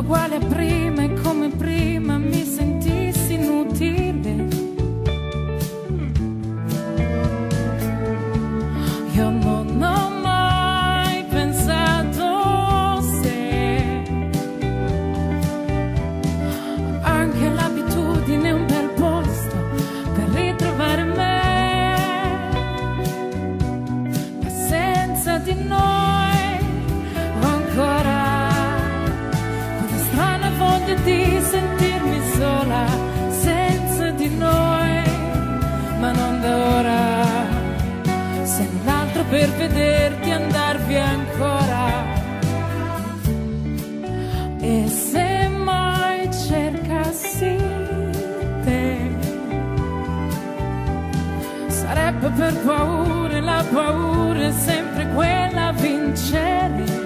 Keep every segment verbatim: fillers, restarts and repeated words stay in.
uguale a prima e come prima mi sentissi inutile. Io non ho mai pensato se anche l'abitudine è un bel posto per ritrovare me, ma senza di noi ho ancora quella strana voglia di sentirmi sola, senza di noi, ma non da ora, se non altro per vederti andar via ancora. E se mai cercassi te, sarebbe per paura, la paura è sempre quella a vincere.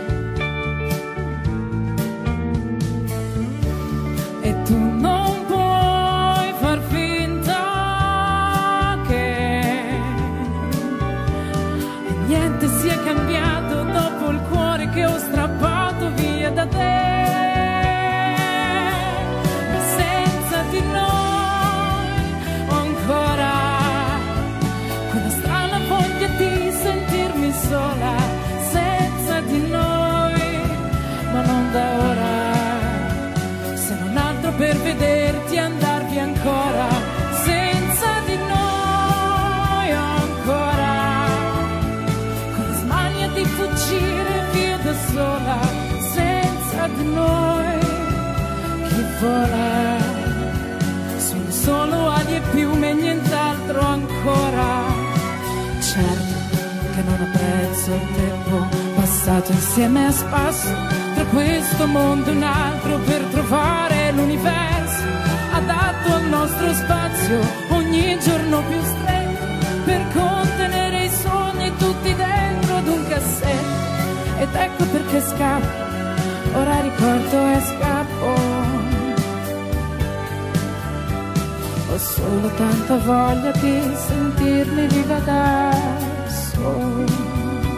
E tu non puoi far finta che niente sia cambiato dopo il cuore che ho strappato via da te. Ma senza di noi ho ancora quella strana voglia di sentirmi sola, senza di noi, ma non da ora, se non altro per vederti andar via ancora. Senza di noi ho ancora quella smania di fuggire via da sola, senza di noi chi vola sono solo ali e piume e nient'altro ancora. Certo che non apprezzo il tempo passato insieme a spasso tra questo mondo e un altro per trovare l'universo adatto al nostro spazio, ogni giorno più stretto per contenere i sogni tutti dentro ad un cassetto. Ed ecco perché scappo, ora ricordo e scappo. Ho solo tanta voglia di sentirmi viva adesso.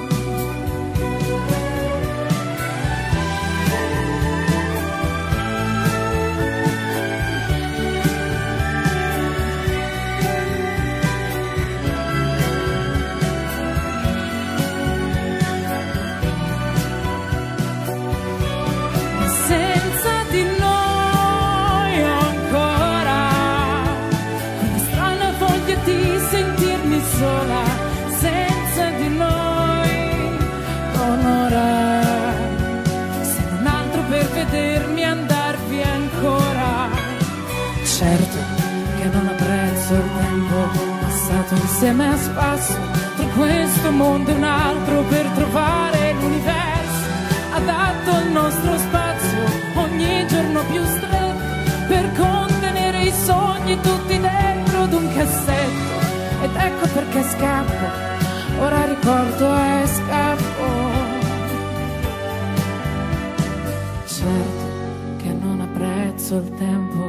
Sola, senza di noi, onora, se non altro per vedermi andar via ancora. Certo che non apprezzo il tempo passato insieme a spasso tra questo mondo e un altro per trovare l'universo adatto al nostro spazio, ogni giorno più stretto per contenere i sogni tutti dentro ad un cassetto. Ed ecco perché scappo, ora ricordo e scappo. Certo che non apprezzo il tempo